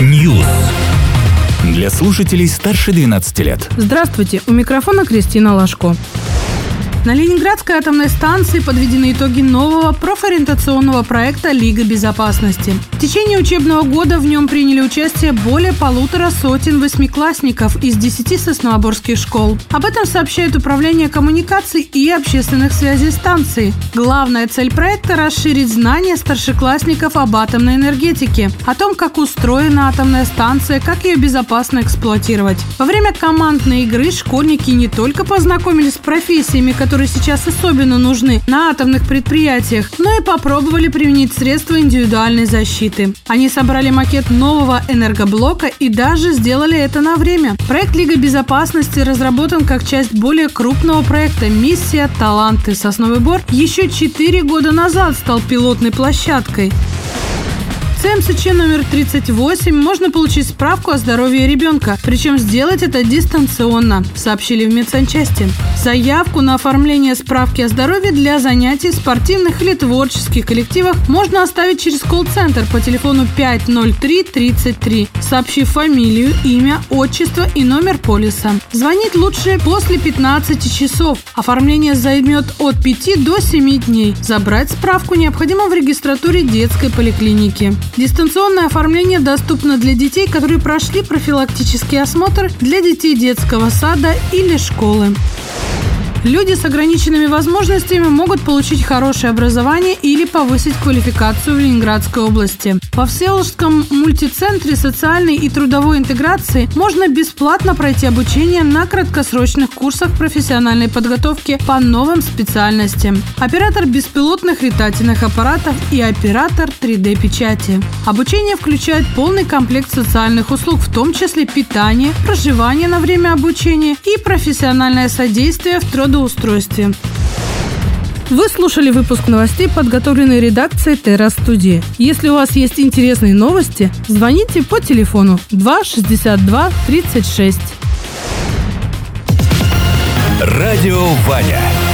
News. Для слушателей старше 12 лет. Здравствуйте, у микрофона Кристина Лашко. На Ленинградской атомной станции подведены итоги нового профориентационного проекта «Лига безопасности». В течение учебного года в нем приняли участие более 150 восьмиклассников из 10 сосновоборских школ. Об этом сообщает Управление коммуникаций и общественных связей станции. Главная цель проекта – расширить знания старшеклассников об атомной энергетике, о том, как устроена атомная станция, как ее безопасно эксплуатировать. Во время командной игры школьники не только познакомились с профессиями, которые сейчас особенно нужны на атомных предприятиях, но и попробовали применить средства индивидуальной защиты. Они собрали макет нового энергоблока и даже сделали это на время. Проект «Лига безопасности» разработан как часть более крупного проекта «Миссия. Таланты». Сосновый Бор еще 4 года назад стал пилотной площадкой. В ЦМСЧ номер 38 можно получить справку о здоровье ребенка, причем сделать это дистанционно, сообщили в медсанчасти. Заявку на оформление справки о здоровье для занятий в спортивных или творческих коллективах можно оставить через колл-центр по телефону 50333, сообщив фамилию, имя, отчество и номер полиса. Звонить лучше после 15 часов. Оформление займет от 5 до 7 дней. Забрать справку необходимо в регистратуре детской поликлиники. Дистанционное оформление доступно для детей, которые прошли профилактический осмотр, для детей детского сада или школы. Люди с ограниченными возможностями могут получить хорошее образование или повысить квалификацию в Ленинградской области. Во Всеволожском мультицентре социальной и трудовой интеграции можно бесплатно пройти обучение на краткосрочных курсах профессиональной подготовки по новым специальностям. Оператор беспилотных летательных аппаратов и оператор 3D-печати. Обучение включает полный комплект социальных услуг, в том числе питание, проживание на время обучения и профессиональное содействие в трудоустройстве. Вы слушали выпуск новостей, подготовленный редакцией Терра Студии. Если у вас есть интересные новости, звоните по телефону 2 62 36. Радио Ваня.